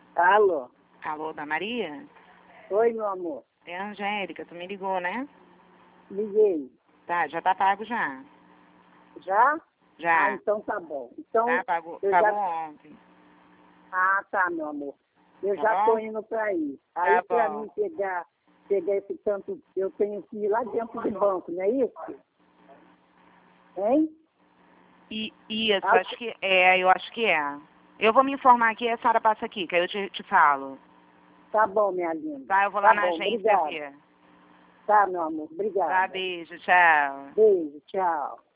Alô? Alô, da Maria? Oi, meu amor. É a Angélica, tu me ligou, né? Liguei. Tá, já tá pago já. Já? Já. Ah, então tá bom. Então, Tá, pagou eu já... já... ontem. Ah, tá, meu amor. Eu Tá já tô bom? indo pra aí. Tá Aí, pra bom. mim pegar esse tanto, eu tenho que ir lá dentro do banco, não é isso? Hein? Isso, Ah, acho que é, eu acho que é. Eu vou me informar aqui, a Sara passa aqui, que aí eu te falo. tá bom, minha linda. Tá, eu vou lá Tá na bom, agência obrigada. ver. Tá, meu amor, Tá, obrigada. beijo, tchau. Beijo, tchau.